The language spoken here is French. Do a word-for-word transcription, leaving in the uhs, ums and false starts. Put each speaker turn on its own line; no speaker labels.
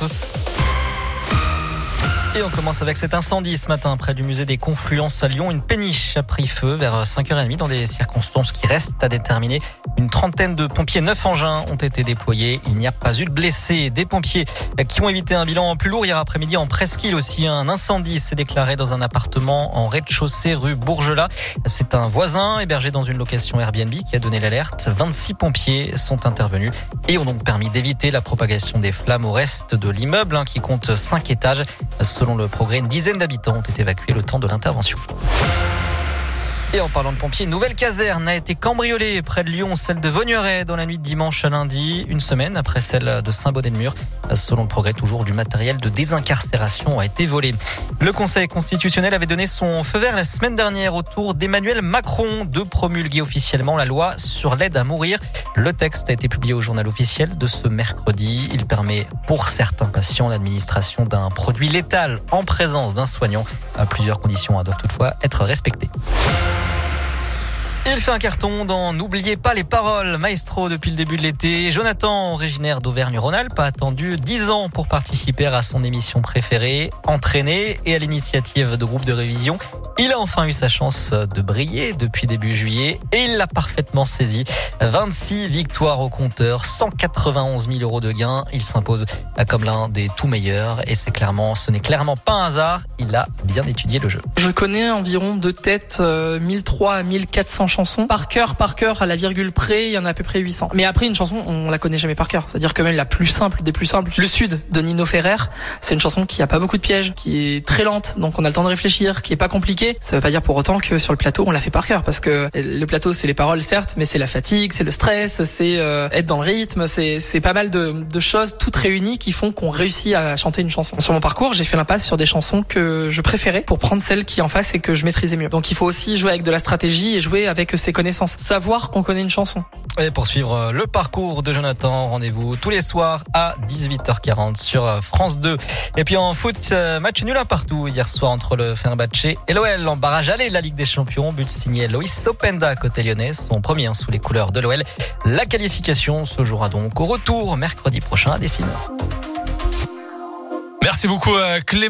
tous. Et on commence avec cet incendie ce matin près du musée des Confluences à Lyon. Une péniche a pris feu vers cinq heures trente dans des circonstances qui restent à déterminer. Une trentaine de pompiers, neuf engins ont été déployés. Il n'y a pas eu de blessés. Des pompiers qui ont évité un bilan plus lourd hier après-midi en Presqu'île aussi. Un incendie s'est déclaré dans un appartement en rez-de-chaussée rue Bourgelat. C'est un voisin hébergé dans une location Airbnb qui a donné l'alerte. vingt-six pompiers sont intervenus et ont donc permis d'éviter la propagation des flammes au reste de l'immeuble qui compte cinq étages. Selon le Progrès, une dizaine d'habitants ont été évacués le temps de l'intervention. Et en parlant de pompiers, une nouvelle caserne a été cambriolée près de Lyon, celle de Vaugneray, dans la nuit de dimanche à lundi, une semaine après celle de Saint-Bonnet-de-Mur. Selon le Progrès, toujours du matériel de désincarcération a été volé. Le Conseil constitutionnel avait donné son feu vert la semaine dernière au tour d'Emmanuel Macron de promulguer officiellement la loi sur l'aide à mourir. Le texte a été publié au journal officiel de ce mercredi. Il permet pour certains patients l'administration d'un produit létal en présence d'un soignant. Plusieurs conditions doivent toutefois être respectées. Il fait un carton dans N'oubliez pas les paroles. Maestro depuis le début de l'été. Jonathan, originaire d'Auvergne-Rhône-Alpes, a attendu dix ans pour participer à son émission préférée, Entraîné, et à l'initiative de groupe de révision. Il a enfin eu sa chance de briller depuis début juillet et il l'a parfaitement saisi. vingt-six victoires au compteur, cent quatre-vingt-onze mille euros de gains. Il s'impose comme l'un des tout meilleurs et c'est clairement, ce n'est clairement pas un hasard. Il a bien étudié le jeu.
Je connais environ de tête euh, mille trois cents à mille quatre cents chansons. Par cœur, par cœur, à la virgule près, il y en a à peu près huit cents. Mais après, une chanson, on la connaît jamais par cœur. C'est-à-dire que même la plus simple des plus simples, Le Sud de Nino Ferrer, c'est une chanson qui a pas beaucoup de pièges, qui est très lente, donc on a le temps de réfléchir, qui est pas compliquée. Ça veut pas dire pour autant que sur le plateau on l'a fait par cœur, parce que le plateau c'est les paroles certes, mais c'est la fatigue, c'est le stress, c'est euh, être dans le rythme, c'est c'est pas mal de, de choses toutes réunies qui font qu'on réussit à chanter une chanson. Sur mon parcours, j'ai fait l'impasse sur des chansons que je préférais pour prendre celles qui en face et que je maîtrisais mieux. Donc il faut aussi jouer avec de la stratégie et jouer avec ses connaissances, savoir qu'on connaît une chanson.
Et pour suivre le parcours de Jonathan, rendez-vous tous les soirs à dix-huit heures quarante sur France deux. Et puis en foot, match nul un partout hier soir entre le Fenerbahçe et l'O L en barrage aller de la Ligue des Champions. But signé Loïs Openda côté lyonnais, son premier sous les couleurs de l'O L. La qualification se jouera donc au retour mercredi prochain à Dessine.
Merci beaucoup Clément.